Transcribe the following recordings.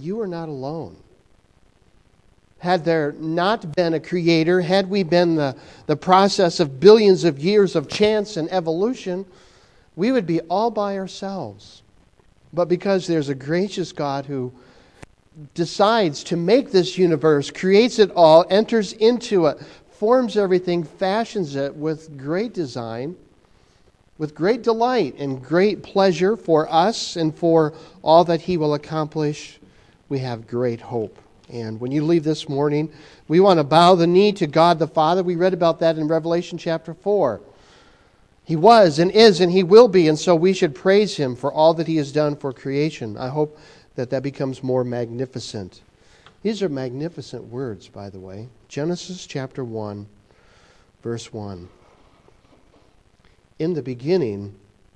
you are not alone. Had there not been a creator, had we been the process of billions of years of chance and evolution, we would be all by ourselves. But because there's a gracious God who decides to make this universe, creates it all, enters into it, forms everything, fashions it with great design, with great delight and great pleasure for us and for all that He will accomplish, we have great hope. And when you leave this morning, we want to bow the knee to God the Father. We read about that in Revelation chapter 4. He was and is and He will be, and so we should praise Him for all that He has done for creation. I hope that becomes more magnificent. These are magnificent words, by the way. Genesis chapter 1, verse 1. In the beginning,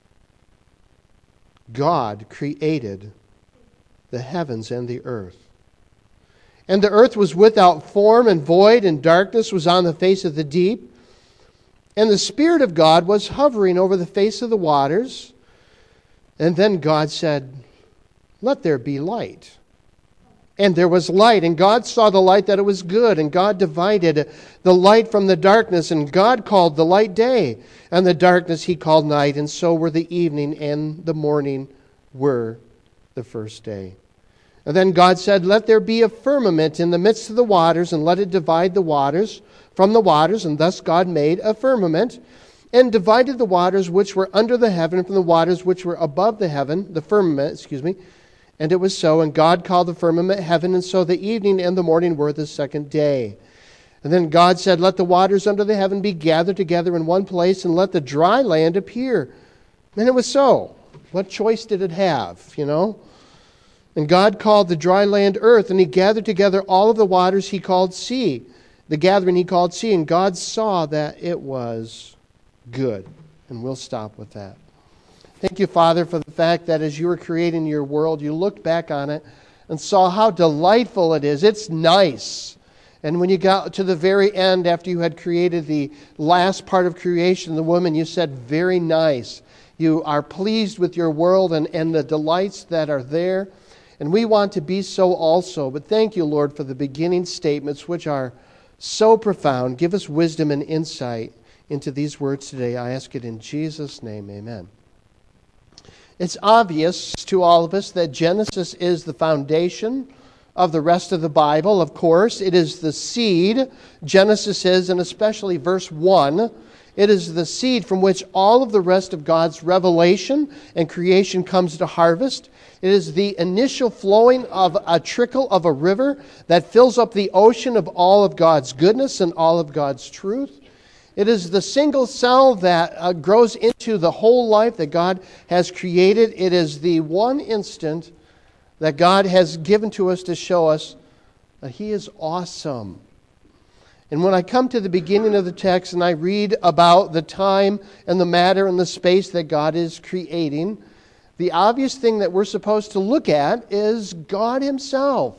God created the heavens and the earth. And the earth was without form and void, and darkness was on the face of the deep. And the Spirit of God was hovering over the face of the waters. And then God said, "Let there be light." And there was light, and God saw the light that it was good, and God divided the light from the darkness, and God called the light day, and the darkness He called night, and so were the evening and the morning were the first day. And then God said, "Let there be a firmament in the midst of the waters, and let it divide the waters from the waters." And thus God made a firmament, and divided the waters which were under the heaven from the waters which were above the heaven, the firmament, And it was so, and God called the firmament heaven, and so the evening and the morning were the second day. And then God said, "Let the waters under the heaven be gathered together in one place, and let the dry land appear." And it was so. What choice did it have, And God called the dry land earth, and He gathered together all of the waters He called sea. The gathering He called sea, and God saw that it was good. And we'll stop with that. Thank you, Father, for the fact that as you were creating your world, you looked back on it and saw how delightful it is. It's nice. And when you got to the very end, after you had created the last part of creation, the woman, you said, "Very nice." You are pleased with your world and the delights that are there. And we want to be so also. But thank you, Lord, for the beginning statements, which are so profound. Give us wisdom and insight into these words today. I ask it in Jesus' name. Amen. It's obvious to all of us that Genesis is the foundation of the rest of the Bible. Of course, it is the seed. Genesis is, and especially verse 1, it is the seed from which all of the rest of God's revelation and creation comes to harvest. It is the initial flowing of a trickle of a river that fills up the ocean of all of God's goodness and all of God's truth. It is the single cell that grows into the whole life that God has created. It is the one instant that God has given to us to show us that He is awesome. And when I come to the beginning of the text and I read about the time and the matter and the space that God is creating, the obvious thing that we're supposed to look at is God Himself.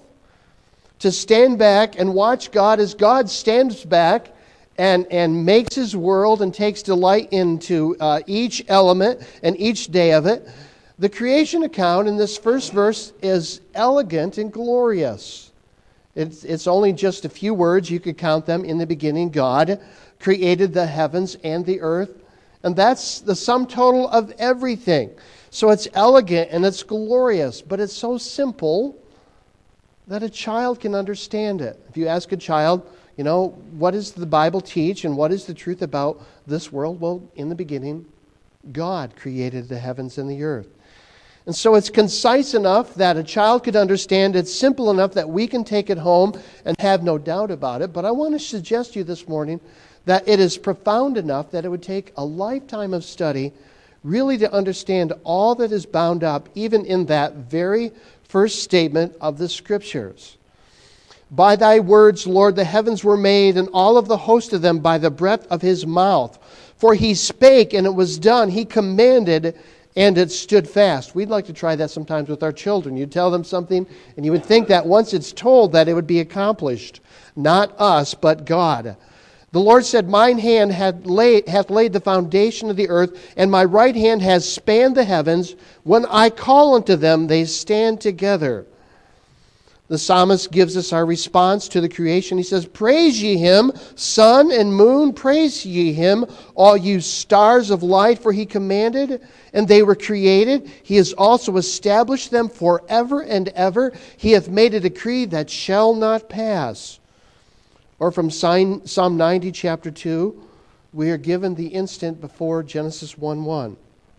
To stand back and watch God as God stands back and makes His world and takes delight into each element and each day of it. The creation account in this first verse is elegant and glorious. It's only just a few words. You could count them. In the beginning, God created the heavens and the earth. And that's the sum total of everything. So it's elegant and it's glorious, but it's so simple that a child can understand it. If you ask a child, what does the Bible teach and what is the truth about this world? Well, in the beginning, God created the heavens and the earth. And so it's concise enough that a child could understand. It's simple enough that we can take it home and have no doubt about it. But I want to suggest to you this morning that it is profound enough that it would take a lifetime of study really to understand all that is bound up, even in that very first statement of the Scriptures. "By thy words, Lord, the heavens were made, and all of the host of them by the breath of His mouth. For He spake, and it was done. He commanded, and it stood fast." We'd like to try that sometimes with our children. You tell them something, and you would think that once it's told that it would be accomplished. Not us, but God. "The Lord said, Mine hand hath laid the foundation of the earth, and my right hand has spanned the heavens. When I call unto them, they stand together." The psalmist gives us our response to the creation. He says, "Praise ye him, sun and moon, praise ye him, all you stars of light, for he commanded, and they were created. He has also established them forever and ever. He hath made a decree that shall not pass." Or from Psalm 90, chapter 2, we are given the instant before Genesis 1:1.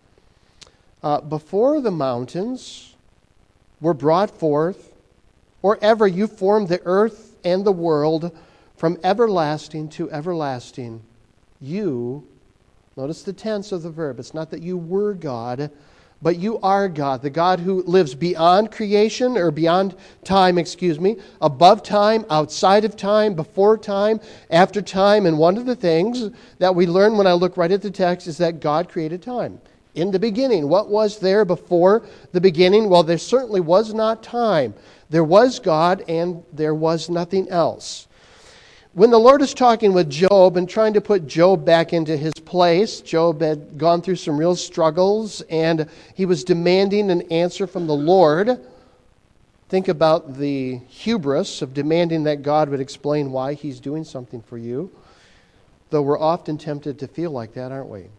Before the mountains were brought forth, or ever you formed the earth and the world, from everlasting to everlasting, you, notice the tense of the verb, it's not that you were God, but you are God, the God who lives beyond creation, or beyond time, above time, outside of time, before time, after time. And one of the things that we learn when I look right at the text is that God created time. In the beginning, what was there before the beginning? Well, there certainly was not time. There was God, and there was nothing else. When the Lord is talking with Job and trying to put Job back into his place, Job had gone through some real struggles, and he was demanding an answer from the Lord. Think about the hubris of demanding that God would explain why he's doing something for you. Though we're often tempted to feel like that, aren't we?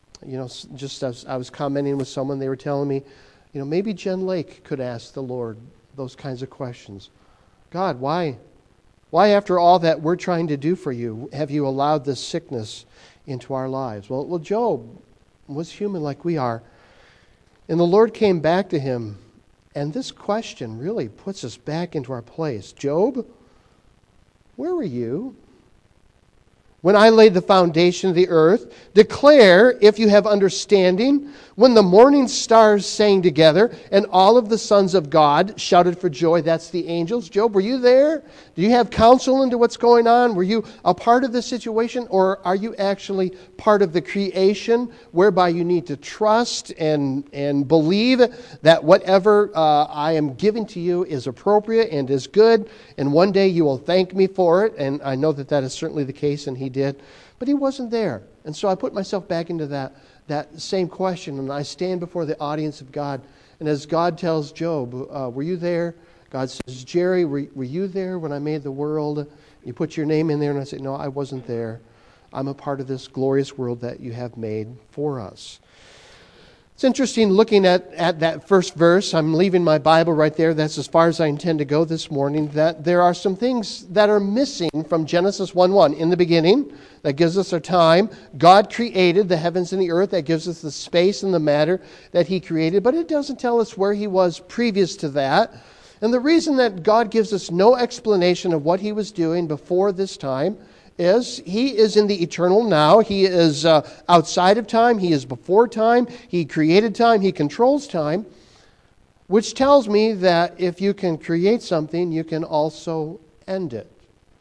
Just as I was commenting with someone, they were telling me, maybe Jen Lake could ask the Lord those kinds of questions. God, why after all that we're trying to do for you, have you allowed this sickness into our lives? Well, Job was human like we are. And the Lord came back to him. And this question really puts us back into our place. Job, where were you when I laid the foundation of the earth? Declare if you have understanding. When the morning stars sang together and all of the sons of God shouted for joy. That's the angels. Job, were you there? Do you have counsel into what's going on? Were you a part of this situation? Or are you actually part of the creation whereby you need to trust and believe that whatever I am giving to you is appropriate and is good, and one day you will thank me for it? And I know that is certainly the case, and he did. But he wasn't there. And so I put myself back into that same question, and I stand before the audience of God. And as God tells Job, were you there? God says, Jerry, were you there when I made the world? You put your name in there, and I say, no, I wasn't there. I'm a part of this glorious world that you have made for us. It's interesting looking at that first verse. I'm leaving my Bible right there. That's as far as I intend to go this morning. That there are some things that are missing from Genesis 1:1. In the beginning, that gives us our time. God created the heavens and the earth. That gives us the space and the matter that He created. But it doesn't tell us where He was previous to that. And the reason that God gives us no explanation of what He was doing before this time is He is in the eternal now. He is outside of time. He is before time. He created time. He controls time, which tells me that if you can create something, you can also end it.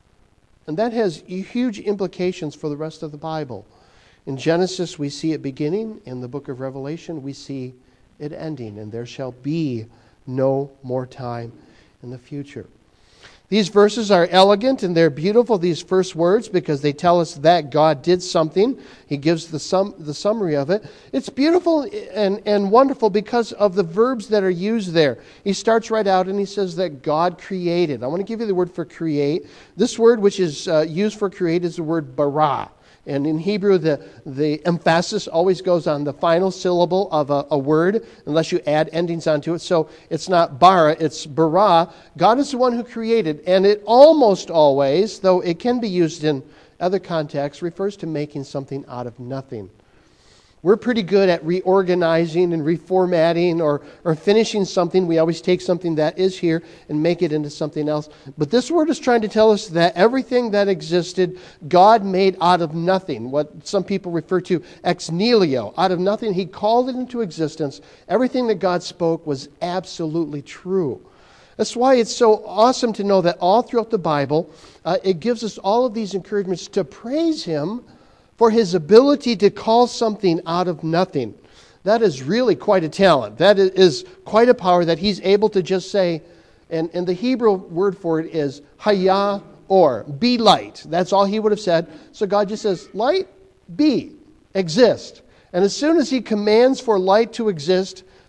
And that has huge implications for the rest of the Bible. In Genesis, we see it beginning. In the book of Revelation, we see it ending. And there shall be no more time in the future. These verses are elegant and they're beautiful, these first words, because they tell us that God did something. He gives the summary of it. It's beautiful and wonderful because of the verbs that are used there. He starts right out and he says that God created. I want to give you the word for create. This word which is used for create is the word bara. And in Hebrew, the emphasis always goes on the final syllable of a word, unless you add endings onto it. So it's not bara, it's bara. God is the one who created. And it almost always, though it can be used in other contexts, refers to making something out of nothing. We're pretty good at reorganizing and reformatting or finishing something. We always take something that is here and make it into something else. But this word is trying to tell us that everything that existed, God made out of nothing. What some people refer to ex nihilo. Out of nothing, He called it into existence. Everything that God spoke was absolutely true. That's why it's so awesome to know that all throughout the Bible, it gives us all of these encouragements to praise Him for His ability to call something out of nothing. That is really quite a talent. That is quite a power that He's able to just say, and the Hebrew word for it is haya or, be light. That's all He would have said. So God just says, light, be, exist. And as soon as He commands for light to exist,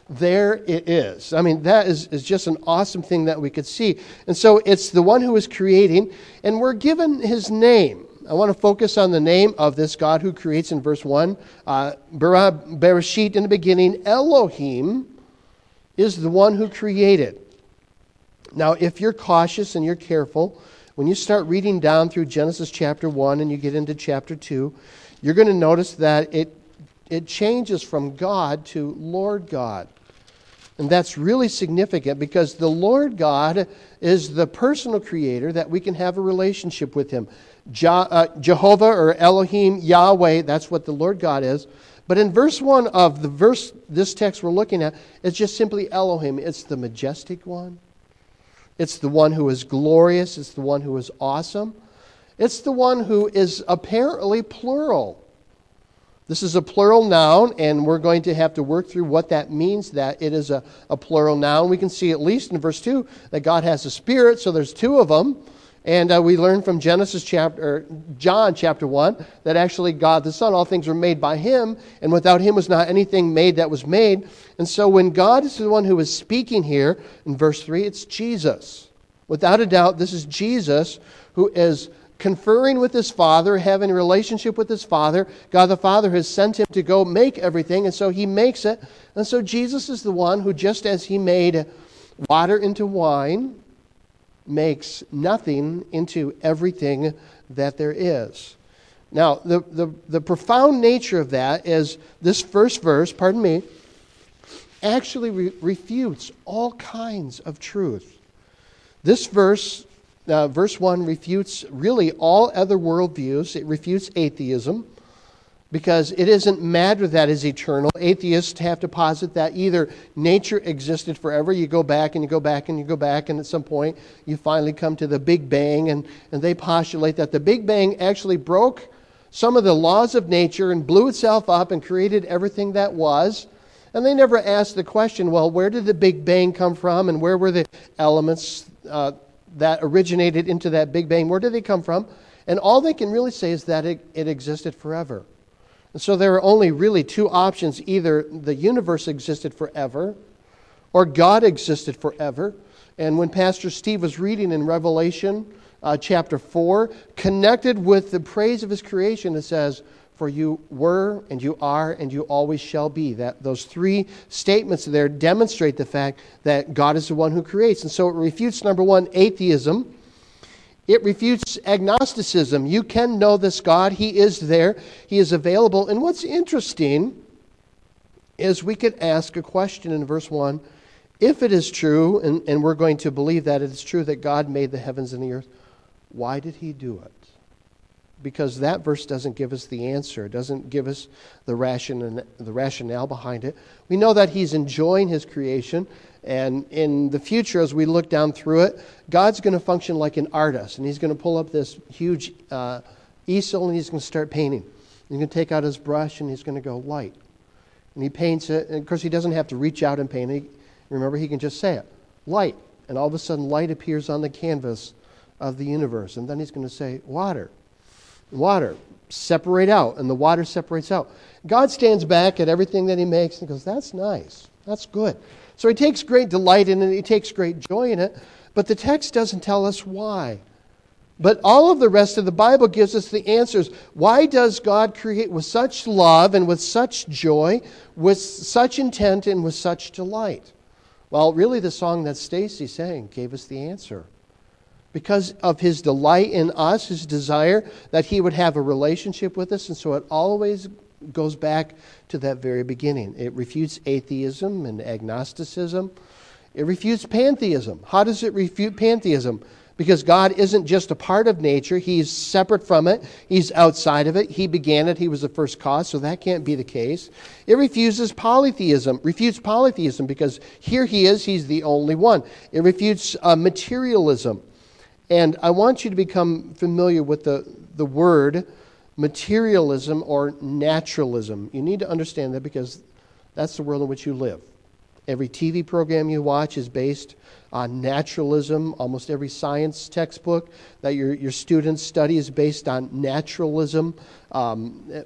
there it is. I mean, that is just an awesome thing that we could see. And so it's the one who is creating, and we're given his name. I want to focus on the name of this God who creates in verse 1. Bara Bereshit, in the beginning, Elohim is the one who created. Now, if you're cautious and you're careful, when you start reading down through Genesis chapter 1 and you get into chapter 2, you're going to notice that it changes from God to Lord God. And that's really significant because the Lord God is the personal creator that we can have a relationship with him. Jehovah or Elohim, Yahweh, that's what the Lord God is. But in verse 1 of this text we're looking at, it's just simply Elohim. It's the majestic one. It's the one who is glorious. It's the one who is awesome. It's the one who is apparently plural. This is a plural noun, and we're going to have to work through what that means, that it is a plural noun. We can see at least in verse 2 that God has a spirit, so there's two of them. And we learn from John chapter 1 that actually God the Son, all things were made by him, and without him was not anything made that was made. And so when God is the one who is speaking here in verse 3, it's Jesus. Without a doubt, this is Jesus who is conferring with his Father, having a relationship with his Father. God the Father has sent him to go make everything, and so he makes it. And so Jesus is the one who, just as he made water into wine, makes nothing into everything that there is. Now, the profound nature of that is this first verse, actually refutes all kinds of truth. This verse, verse 1, refutes really all other worldviews. It refutes atheism because it isn't matter that is eternal. Atheists have to posit that either nature existed forever, you go back and you go back and you go back, and at some point you finally come to the Big Bang, and they postulate that the Big Bang actually broke some of the laws of nature and blew itself up and created everything that was. And they never ask the question, well, where did the Big Bang come from, and where were the elements that originated into that Big Bang? Where did they come from? And all they can really say is that it existed forever. And so there are only really two options. Either the universe existed forever, or God existed forever. And when Pastor Steve was reading in Revelation chapter 4, connected with the praise of his creation, it says, for you were, and you are, and you always shall be. Those three statements there demonstrate the fact that God is the one who creates. And so it refutes, number one, atheism. It refutes agnosticism. You can know this God. He is there. He is available. And what's interesting is we could ask a question in verse 1. If it is true, and we're going to believe that it is true that God made the heavens and the earth, why did he do it? Because that verse doesn't give us the answer. It doesn't give us the rationale behind it. We know that he's enjoying his creation. And in the future, as we look down through it, God's going to function like an artist. And he's going to pull up this huge easel and he's going to start painting. He's going to take out his brush and he's going to go light. And he paints it. And of course, he doesn't have to reach out and paint it. Remember, he can just say it, light. And all of a sudden, light appears on the canvas of the universe. And then he's going to say, water. Water, separate out, and the water separates out. God stands back at everything that he makes and goes, that's nice, that's good. So he takes great delight in it, he takes great joy in it, but the text doesn't tell us why. But all of the rest of the Bible gives us the answers. Why does God create with such love and with such joy, with such intent and with such delight? Well, really the song that Stacy sang gave us the answer. Because of his delight in us, his desire that he would have a relationship with us. And so it always goes back to that very beginning. It refutes atheism and agnosticism. It refutes pantheism. How does it refute pantheism? Because God isn't just a part of nature. He's separate from it. He's outside of it. He began it. He was the first cause, so that can't be the case. It refutes polytheism because here he is. He's the only one. It refutes materialism. And I want you to become familiar with the word materialism or naturalism. You need to understand that because that's the world in which you live. Every TV program you watch is based on naturalism. Almost every science textbook that your students study is based on naturalism.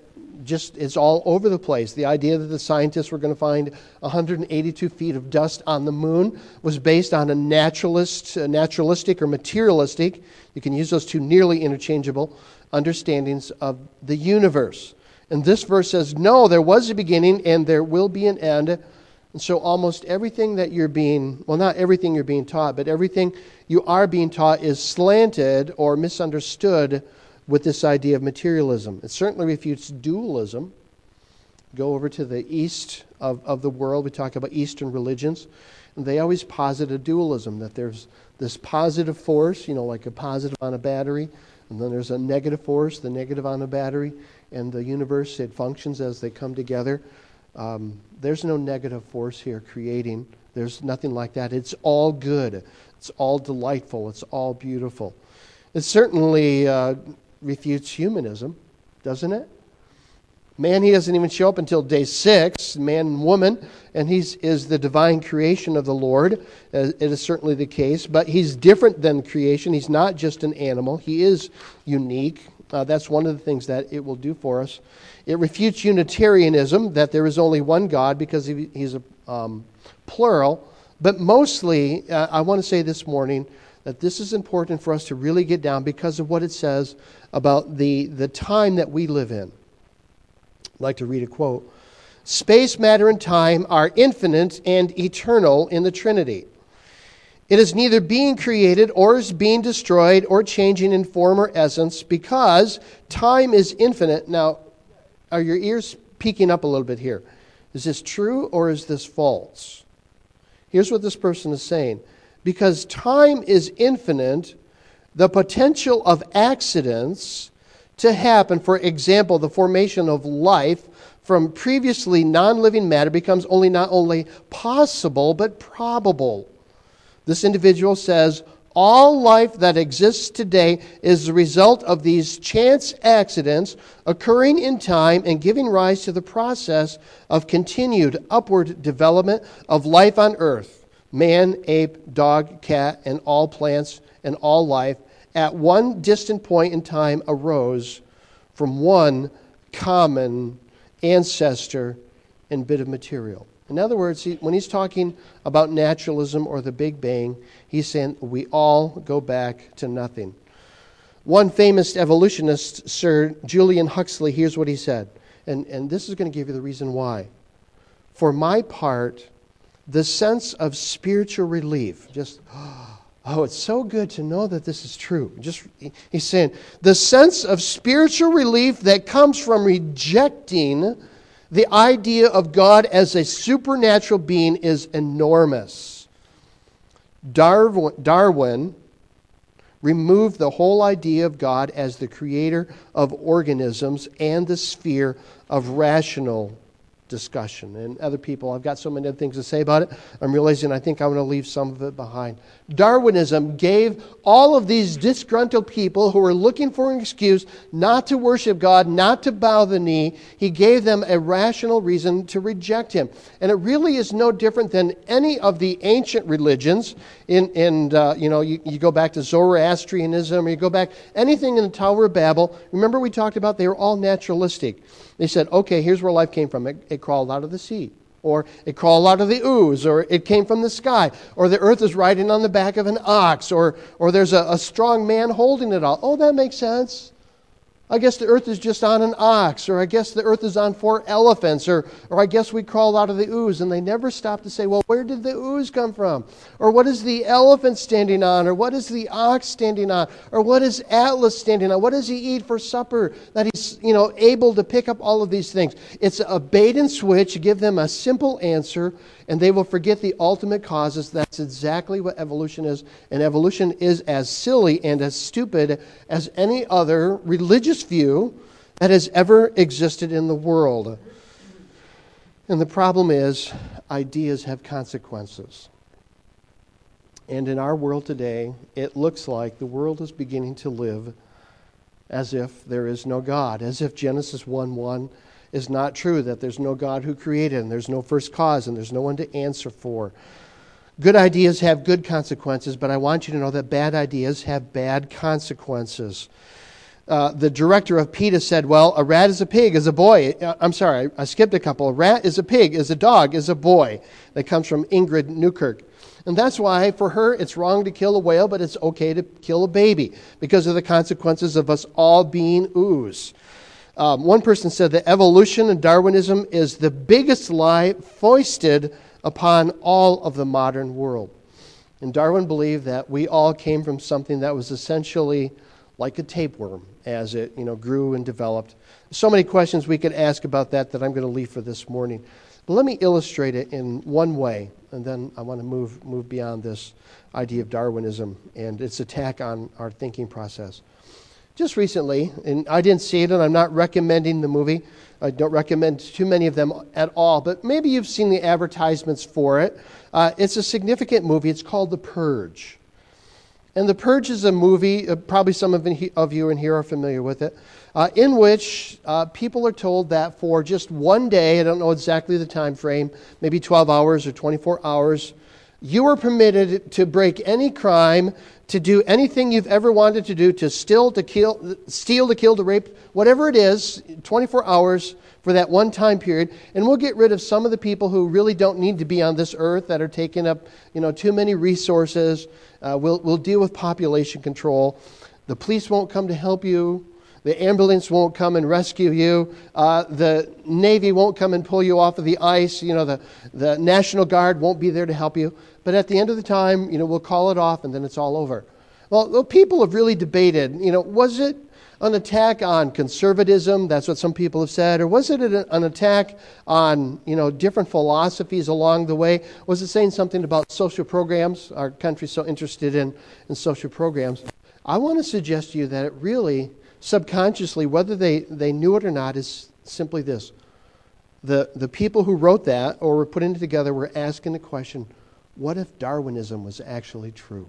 it's all over the place. The idea that the scientists were going to find 182 feet of dust on the moon was based on a naturalistic or materialistic, you can use those two nearly interchangeable, understandings of the universe. And this verse says, no, there was a beginning and there will be an end. And so almost everything that you're being, well, not everything you're being taught, but everything you are being taught is slanted or misunderstood with this idea of materialism. It certainly refutes dualism. Go over to the east of the world. We talk about Eastern religions. And they always posit a dualism, that there's this positive force, like a positive on a battery, and then there's a negative force, the negative on a battery, and the universe, it functions as they come together. There's no negative force here creating. There's nothing like that. It's all good. It's all delightful. It's all beautiful. It certainly refutes humanism, doesn't it? Man, he doesn't even show up until day 6, man and woman, and he is the divine creation of the Lord. It is certainly the case, but he's different than creation. He's not just an animal. He is unique. That's one of the things that it will do for us. It refutes Unitarianism, that there is only one God, because he's a plural. But mostly, I want to say this morning that this is important for us to really get down because of what it says about the time that we live in. I'd like to read a quote. Space, matter, and time are infinite and eternal in the Trinity. It is neither being created or is being destroyed or changing in form or essence because time is infinite. Now, are your ears peeking up a little bit here? Is this true or is this false? Here's what this person is saying. Because time is infinite, the potential of accidents to happen, for example, the formation of life from previously non-living matter becomes not only possible but probable. This individual says, all life that exists today is the result of these chance accidents occurring in time and giving rise to the process of continued upward development of life on earth. Man, ape, dog, cat, and all plants and all life at one distant point in time arose from one common ancestor and bit of material. In other words, when he's talking about naturalism or the Big Bang, he's saying we all go back to nothing. One famous evolutionist, Sir Julian Huxley, here's what he said. And this is going to give you the reason why. For my part, the sense of spiritual relief, it's so good to know that this is true. He's saying, the sense of spiritual relief that comes from rejecting the idea of God as a supernatural being is enormous. Darwin removed the whole idea of God as the creator of organisms and the sphere of rational discussion. And other people, I've got so many other things to say about it, I'm realizing I think I'm going to leave some of it behind. Darwinism gave all of these disgruntled people who were looking for an excuse not to worship God, not to bow the knee, he gave them a rational reason to reject him. And it really is no different than any of the ancient religions. You go back to Zoroastrianism, or you go back anything in the Tower of Babel. Remember we talked about they were all naturalistic. They said, okay, here's where life came from. It crawled out of the sea, or it crawled out of the ooze, or it came from the sky, or the earth is riding on the back of an ox, or there's a strong man holding it all. Oh, that makes sense. I guess the earth is just on an ox, or I guess the earth is on 4 elephants, or I guess we crawled out of the ooze. And they never stop to say, well, where did the ooze come from? Or what is the elephant standing on? Or what is the ox standing on? Or what is Atlas standing on? What does he eat for supper that he's able to pick up all of these things? It's a bait and switch. Give them a simple answer, and they will forget the ultimate causes. That's exactly what evolution is. And evolution is as silly and as stupid as any other religious view that has ever existed in the world. And the problem is, ideas have consequences. And in our world today, it looks like the world is beginning to live as if there is no God, as if Genesis 1:1 is not true, that there's no God who created, and there's no first cause, and there's no one to answer for. Good ideas have good consequences, but I want you to know that bad ideas have bad consequences. the director of PETA said, well, a rat is a pig, is a boy. I'm sorry, I skipped a couple. A rat is a pig, is a dog, is a boy. That comes from Ingrid Newkirk. And that's why, for her, it's wrong to kill a whale, but it's okay to kill a baby because of the consequences of us all being ooze. One person said that evolution and Darwinism is the biggest lie foisted upon all of the modern world. And Darwin believed that we all came from something that was essentially like a tapeworm as it grew and developed. So many questions we could ask about that I'm going to leave for this morning. But let me illustrate it in one way, and then I want to move beyond this idea of Darwinism and its attack on our thinking process. Just recently, and I didn't see it, and I'm not recommending the movie. I don't recommend too many of them at all, but maybe you've seen the advertisements for it. It's a significant movie. It's called The Purge. And The Purge is a movie, probably some of you in here are familiar with it, in which people are told that for just one day, I don't know exactly the time frame, maybe 12 hours or 24 hours, you are permitted to break any crime, to do anything you've ever wanted to do, to steal, to kill, to rape, whatever it is, 24 hours for that one time period. And we'll get rid of some of the people who really don't need to be on this earth, that are taking up too many resources. We'll deal with population control. The police won't come to help you. The ambulance won't come and rescue you. The Navy won't come and pull you off of the ice. The National Guard won't be there to help you. But at the end of the time, we'll call it off and then it's all over. Well, people have really debated, was it an attack on conservatism? That's what some people have said. Or was it an attack on, different philosophies along the way? Was it saying something about social programs? Our country's so interested in social programs. I want to suggest to you that it really, subconsciously, whether they knew it or not, is simply this. The people who wrote that or were putting it together were asking the question, what if Darwinism was actually true?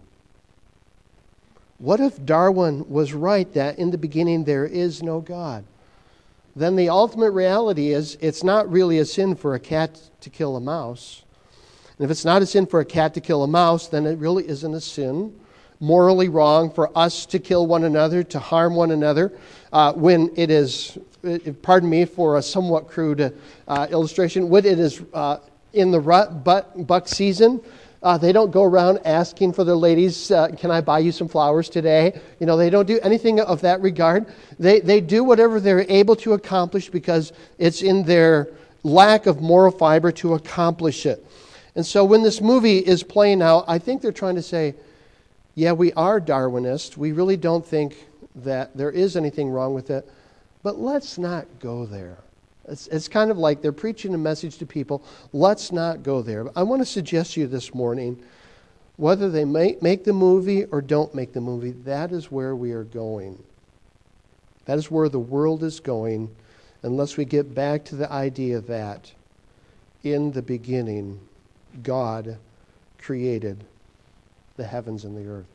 What if Darwin was right that in the beginning there is no God? Then the ultimate reality is it's not really a sin for a cat to kill a mouse. And if it's not a sin for a cat to kill a mouse, then it really isn't a sin, morally wrong for us to kill one another, to harm one another, when it is, pardon me for a somewhat crude illustration, when it is in the buck season. They don't go around asking for their ladies, can I buy you some flowers today? They don't do anything of that regard. They do whatever they're able to accomplish because it's in their lack of moral fiber to accomplish it. And so when this movie is playing out, I think they're trying to say, yeah, we are Darwinists. We really don't think that there is anything wrong with it. But let's not go there. It's kind of like they're preaching a message to people. Let's not go there. I want to suggest to you this morning, whether they make the movie or don't make the movie, that is where we are going. That is where the world is going, unless we get back to the idea that in the beginning, God created the heavens and the earth.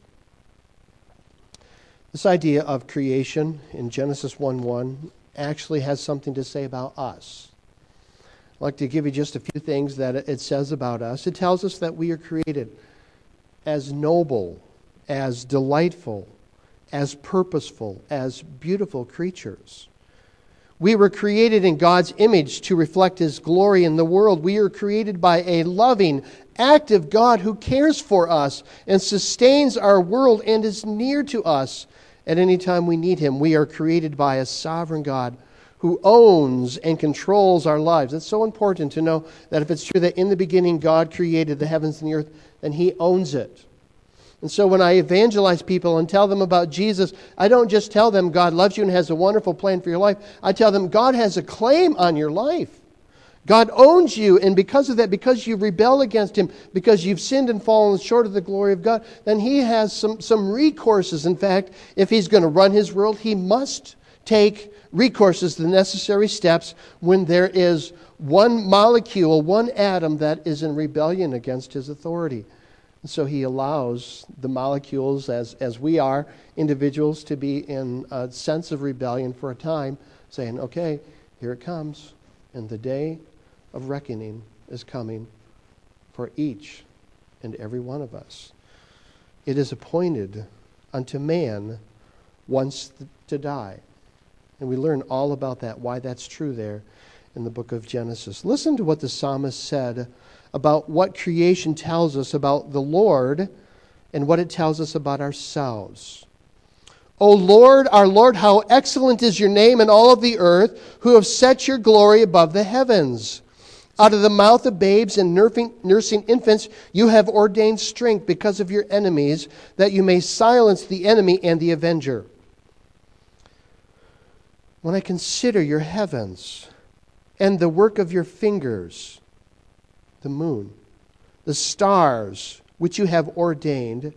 This idea of creation in Genesis 1:1 actually has something to say about us. I'd like to give you just a few things that it says about us. It tells us that we are created as noble, as delightful, as purposeful, as beautiful creatures. We were created in God's image to reflect His glory in the world. We are created by a loving, active God who cares for us and sustains our world and is near to us at any time we need Him. We are created by a sovereign God who owns and controls our lives. It's so important to know that if it's true that in the beginning God created the heavens and the earth, then He owns it. And so when I evangelize people and tell them about Jesus, I don't just tell them God loves you and has a wonderful plan for your life. I tell them God has a claim on your life. God owns you, and because of that, because you rebel against Him, because you've sinned and fallen short of the glory of God, then He has some recourses. In fact, if He's going to run His world, He must take recourses, the necessary steps, when there is one molecule, one atom that is in rebellion against His authority. And so He allows the molecules, as we are, individuals, to be in a sense of rebellion for a time, saying, okay, here it comes, and the day of reckoning is coming for each and every one of us. It is appointed unto man wants to die. And we learn all about that, why that's true there in the book of Genesis. Listen to what the psalmist said about what creation tells us about the Lord and what it tells us about ourselves. O Lord, our Lord, how excellent is your name in all of the earth, who have set your glory above the heavens. Out of the mouth of babes and nursing infants, you have ordained strength because of your enemies, that you may silence the enemy and the avenger. When I consider your heavens and the work of your fingers, the moon, the stars which you have ordained,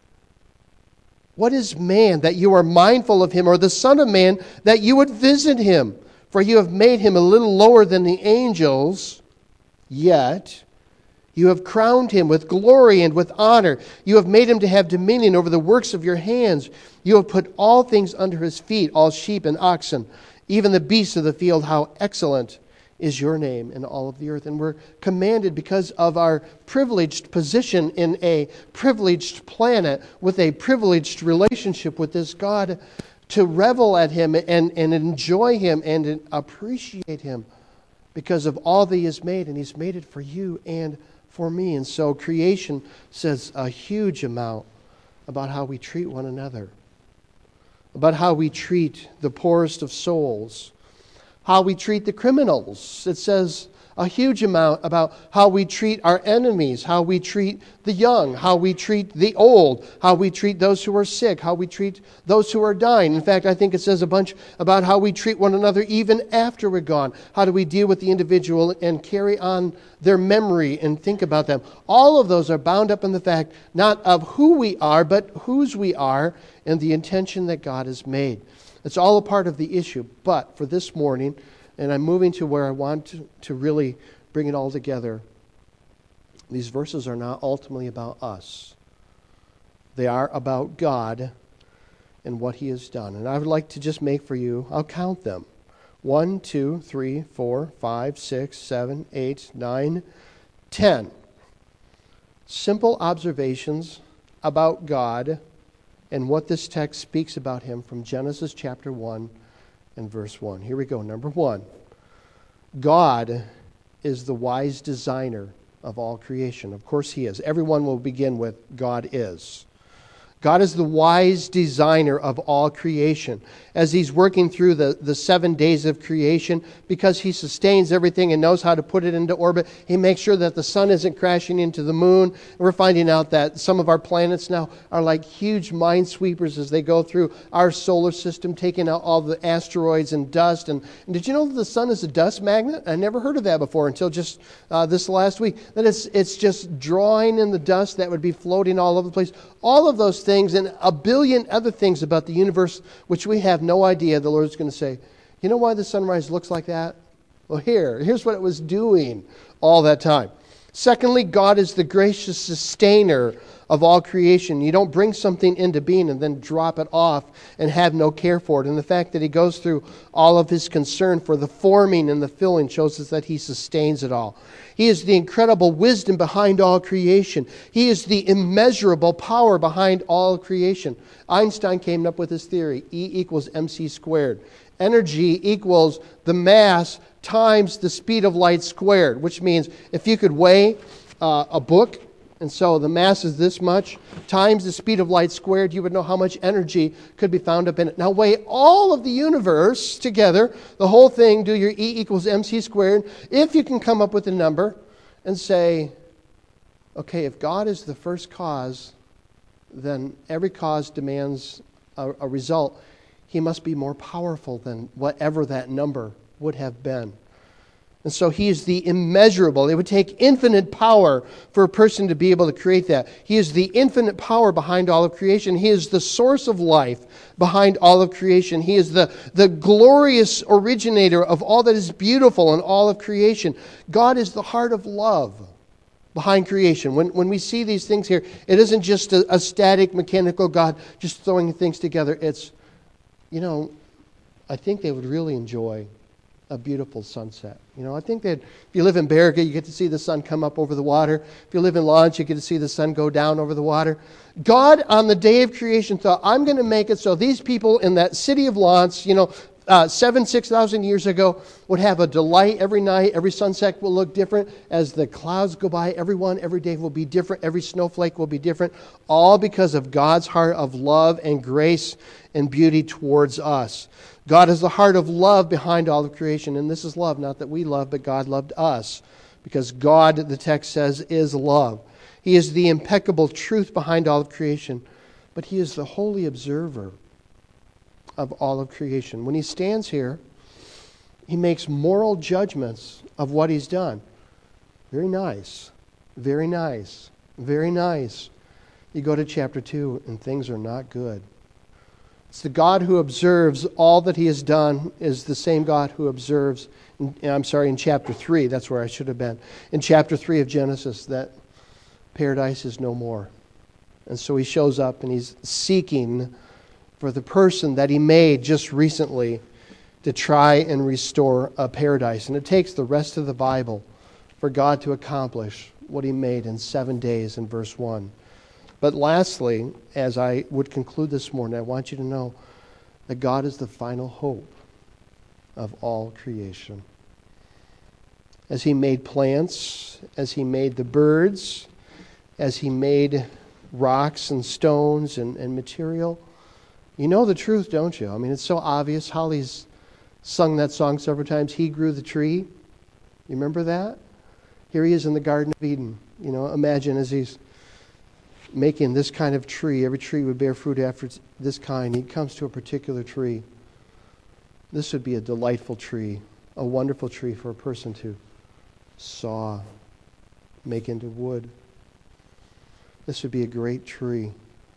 what is man that you are mindful of him, or the son of man that you would visit him? For you have made him a little lower than the angels, yet you have crowned him with glory and with honor. You have made him to have dominion over the works of your hands. You have put all things under his feet, all sheep and oxen, even the beasts of the field. How excellent is your name in all of the earth. And we're commanded, because of our privileged position in a privileged planet with a privileged relationship with this God, to revel at him and enjoy him and appreciate him because of all that he has made. And he's made it for you and for me. And so creation says a huge amount about how we treat one another, about how we treat the poorest of souls, how we treat the criminals. It says a huge amount about how we treat our enemies, how we treat the young, how we treat the old, how we treat those who are sick, how we treat those who are dying. In fact, I think it says a bunch about how we treat one another even after we're gone. How do we deal with the individual and carry on their memory and think about them? All of those are bound up in the fact not of who we are, but whose we are and the intention that God has made. It's all a part of the issue. But for this morning, and I'm moving to where I want to really bring it all together, these verses are not ultimately about us. They are about God and what he has done. And I would like to just make for you, I'll count them. 1, 2, 3, 4, 5, 6, 7, 8, 9, 10. Simple observations about God and what this text speaks about him from Genesis chapter 1 and verse 1. Here we go. Number 1. God is the wise designer of all creation. Of course he is. Everyone will begin with God is. God is the wise designer of all creation. As he's working through the 7 days of creation, because he sustains everything and knows how to put it into orbit, he makes sure that the sun isn't crashing into the moon. And we're finding out that some of our planets now are like huge minesweepers as they go through our solar system, taking out all the asteroids and dust. And did you know that the sun is a dust magnet? I never heard of that before until just this last week. That it's just drawing in the dust that would be floating all over the place. All of those things and a billion other things about the universe which we have no idea. The Lord's going to say, you know why the sunrise looks like that? Well, here's what it was doing all that time. Secondly, God is the gracious sustainer of all creation. You don't bring something into being and then drop it off and have no care for it. And the fact that he goes through all of his concern for the forming and the filling shows us that he sustains it all. He is the incredible wisdom behind all creation. He is the immeasurable power behind all creation. Einstein came up with his theory, E equals mc squared. Energy equals the mass times the speed of light squared, which means if you could weigh a book, and so the mass is this much, times the speed of light squared, you would know how much energy could be found up in it. Now weigh all of the universe together, the whole thing, do your E equals mc squared, if you can come up with a number and say, okay, if God is the first cause, then every cause demands a result. He must be more powerful than whatever that number would have been. And so he is the immeasurable. It would take infinite power for a person to be able to create that. He is the infinite power behind all of creation. He is the source of life behind all of creation. He is the glorious originator of all that is beautiful in all of creation. God is the heart of love behind creation. When we see these things here, it isn't just a static, mechanical God just throwing things together. It's, I think they would really enjoy a beautiful sunset. I think that if you live in Baraga, you get to see the sun come up over the water. If you live in Lawrence, you get to see the sun go down over the water. God, on the day of creation, thought, I'm going to make it so these people in that city of Lawrence, 6,000 years ago, would have a delight every night. Every sunset will look different. As the clouds go by, every day will be different. Every snowflake will be different. All because of God's heart of love and grace and beauty towards us. God is the heart of love behind all of creation. And this is love, not that we love, but God loved us. Because God, the text says, is love. He is the impeccable truth behind all of creation. But He is the holy observer of all of creation. When He stands here, He makes moral judgments of what He's done. Very nice. Very nice. Very nice. You go to chapter 2 and things are not good. It's the God who observes all that He has done is the same God who observes, in chapter 3, that's where I should have been. In chapter 3 of Genesis, that paradise is no more. And so He shows up and He's seeking for the person that He made just recently to try and restore a paradise. And it takes the rest of the Bible for God to accomplish what He made in 7 days in verse 1. But lastly, as I would conclude this morning, I want you to know that God is the final hope of all creation. As He made plants, as He made the birds, as He made rocks and stones and material, you know the truth, don't you? I mean, it's so obvious. Holly's sung that song several times. He grew the tree. You remember that? Here He is in the Garden of Eden. Imagine as He's making this kind of tree. Every tree would bear fruit after this kind. He comes to a particular tree. This would be a delightful tree, a wonderful tree for a person to saw, make into wood. This would be a great tree.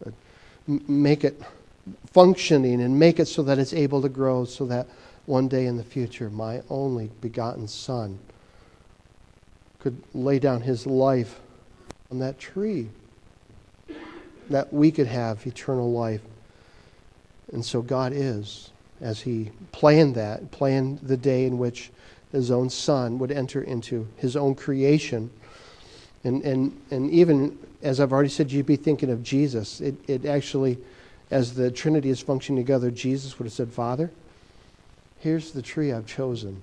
Make it functioning and make it so that it's able to grow, so that one day in the future my only begotten Son could lay down His life on that tree, that we could have eternal life. And so God is, as He planned the day in which His own Son would enter into His own creation. And even, as I've already said, you'd be thinking of Jesus. It actually, as the Trinity is functioning together, Jesus would have said, Father, here's the tree I've chosen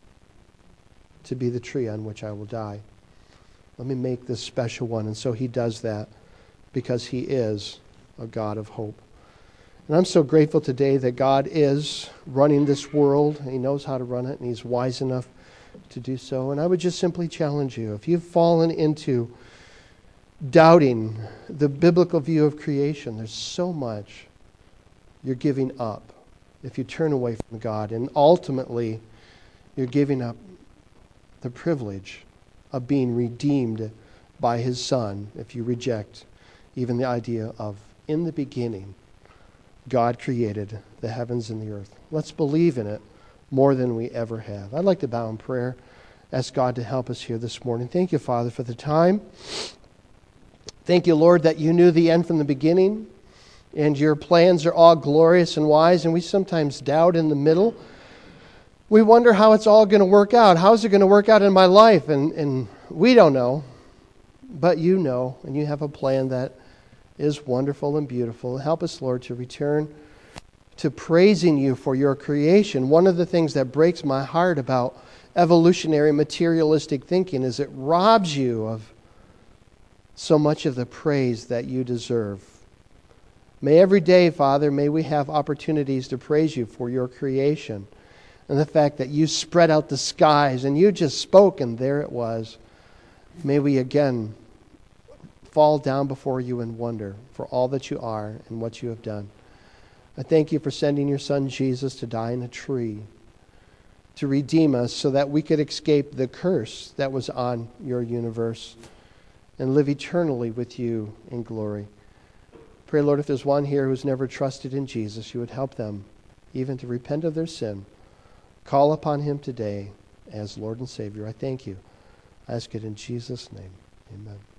to be the tree on which I will die. Let me make this special one. And so He does that, because He is a God of hope. And I'm so grateful today that God is running this world. He knows how to run it, and He's wise enough to do so. And I would just simply challenge you, if you've fallen into doubting the biblical view of creation, there's so much you're giving up if you turn away from God. And ultimately, you're giving up the privilege of being redeemed by His Son if you reject even the idea of, in the beginning, God created the heavens and the earth. Let's believe in it more than we ever have. I'd like to bow in prayer, ask God to help us here this morning. Thank you, Father, for the time. Thank you, Lord, that You knew the end from the beginning, and Your plans are all glorious and wise, and we sometimes doubt in the middle. We wonder how it's all going to work out. How is it going to work out in my life? And we don't know, but You know, and You have a plan that is wonderful and beautiful. Help us, Lord, to return to praising You for Your creation. One of the things that breaks my heart about evolutionary materialistic thinking is it robs you of so much of the praise that You deserve. May every day, Father, may we have opportunities to praise You for Your creation and the fact that You spread out the skies and You just spoke and there it was. May we again fall down before You in wonder for all that You are and what You have done. I thank You for sending Your Son Jesus to die on a tree, to redeem us so that we could escape the curse that was on Your universe and live eternally with You in glory. Pray, Lord, if there's one here who's never trusted in Jesus, You would help them even to repent of their sin. Call upon Him today as Lord and Savior. I thank You. I ask it in Jesus' name. Amen.